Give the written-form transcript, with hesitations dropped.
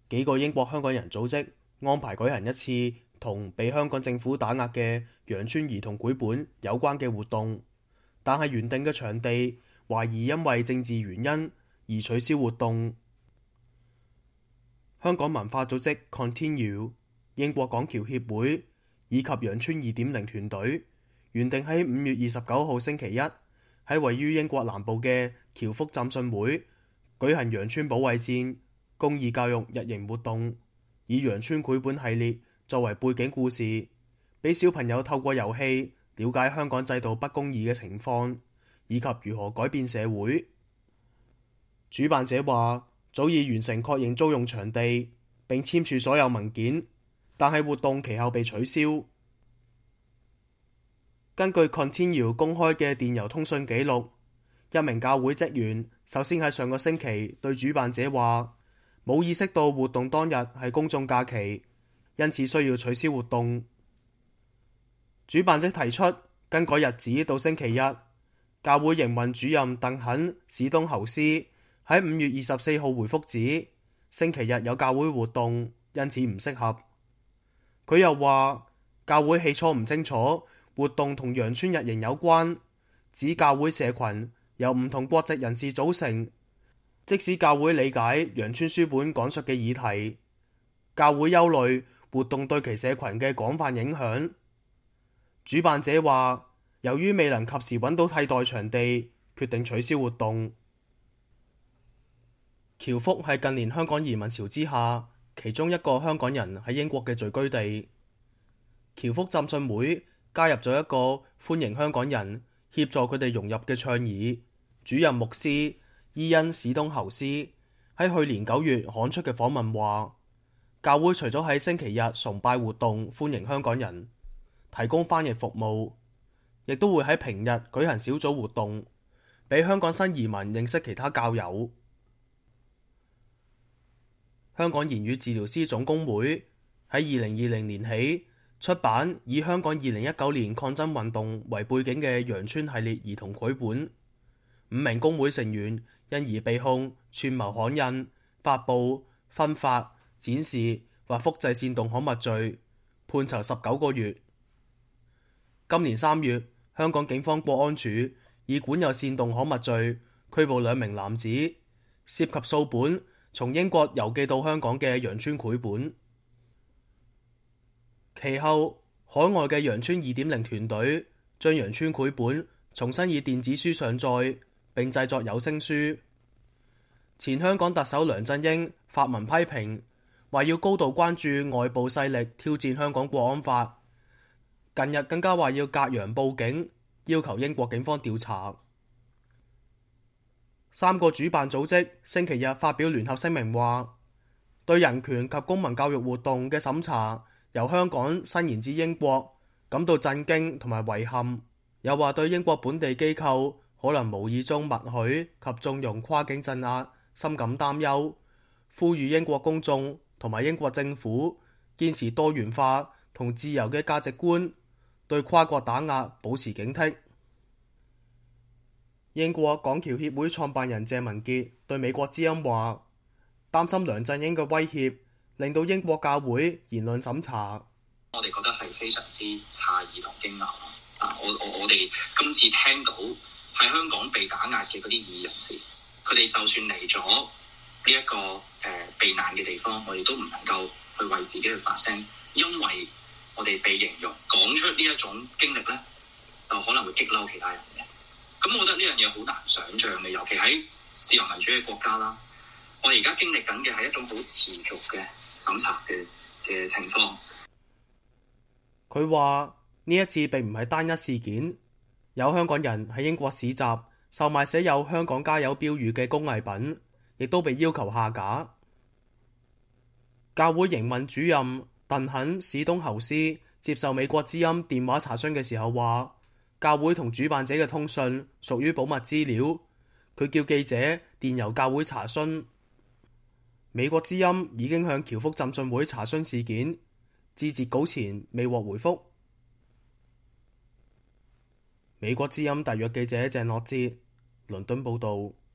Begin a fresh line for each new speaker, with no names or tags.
幾個英國香港人組織安排舉行一次同被香港政府打壓嘅羊村兒童繪本有關嘅活動，但係原定嘅場地懷疑因為政治原因而取消活動。香港文化組織 Continue、英國港僑協會以及羊村2.0團隊原定喺5月29號星期一喺位於英國南部嘅僑福浸信會舉行羊村保衛戰公義教育日營活動，以羊村繪本系列作為背景故事，俾小朋友透過遊戲了解香港制度不公義嘅情況，以及如何改變社會。主辦者話早已完成確認租用場地並簽署所有文件，但係活動其後被取消。根據 Continue 公開嘅電郵通訊記錄，一名教會職員首先喺上個星期對主辦者話冇意識到活動當日係公眾假期，因此需要取消活動。主辦者提出更改日子到星期一。教會營運主任鄧肯史東侯斯喺5月24號回覆指，星期日有教會活動，因此唔適合。佢又話教會起初唔清楚活動同羊村日營有關，指教會社群由唔同國籍人士組成，即使教會理解羊村書本講述嘅議題，教會憂慮活動對其社群嘅廣泛影響。主辦者話由於未能及時揾到替代場地，決定取消活動。僑福係近年香港移民潮之下其中一個香港人喺英國嘅聚居地。僑福浸信會加入咗一個歡迎香港人、協助佢哋融入嘅倡議。主任牧師伊恩史東侯斯喺去年9月刊出嘅訪問話，教會除咗喺星期日崇拜活動歡迎香港人，提供翻譯服務，亦都會喺平日舉行小組活動，俾香港新移民認識其他教友。香港言語治療師總工會喺2020年起出版以香港2019年抗爭運動為背景嘅羊村系列兒童繪本，5名工會成員因而被控串謀刊印、發布、分發、展示或複製煽動刊物罪，判囚19個月。今年3月，香港警方國安處以管有煽動刊物罪拘捕2名男子，涉及數本從英國郵寄到香港嘅羊村繪本。其後，海外嘅羊村2.0團隊將羊村繪本重新以電子書上載，並製作有聲書。前香港特首梁振英發文批評，話要高度關注外部勢力挑戰香港國安法。近日更加話要隔洋報警，要求英國警方調查。3個主辦組織星期日發表聯合聲明話，對人權及公民教育活動嘅審查由香港伸延至英國感到震驚同埋遺憾，又話對英國本地機構可能無意中默許及縱容跨境鎮壓深感擔憂，呼籲英國公眾同埋英國政府堅持多元化同自由嘅價值觀，對跨國打壓保持警惕。英國港僑協會創辦人謝文傑對美國之音話，擔心梁振英嘅威脅令到英國教會言論審查。
我哋覺得係非常之詫異同驚訝。我哋今次聽到喺香港被打壓嘅嗰啲異議人士，佢哋就算嚟咗呢一個避難嘅地方，我哋都唔能夠去為自己去發聲，因為我哋被形容講出呢一種經歷呢，就可能會激嬲其他人嘅。咁我覺得呢樣嘢好難想像嘅，尤其喺自由民主嘅國家啦。我哋而家經歷緊嘅係一種好持續嘅審查嘅情況。
佢話呢一次並唔係單一事件，有香港人喺英國市集售賣寫有香港加油標語嘅工藝品，亦都被要求下架。教會營運主任鄧肯史東侯斯接受美國之音電話查詢嘅時候話，教會同主辦者嘅通訊屬於保密資料，佢叫記者電郵教會查詢。美國之音已經向僑福浸信會查詢事件，至截稿前未獲回覆。美國之音特約記者鄭樂哲，倫敦報導。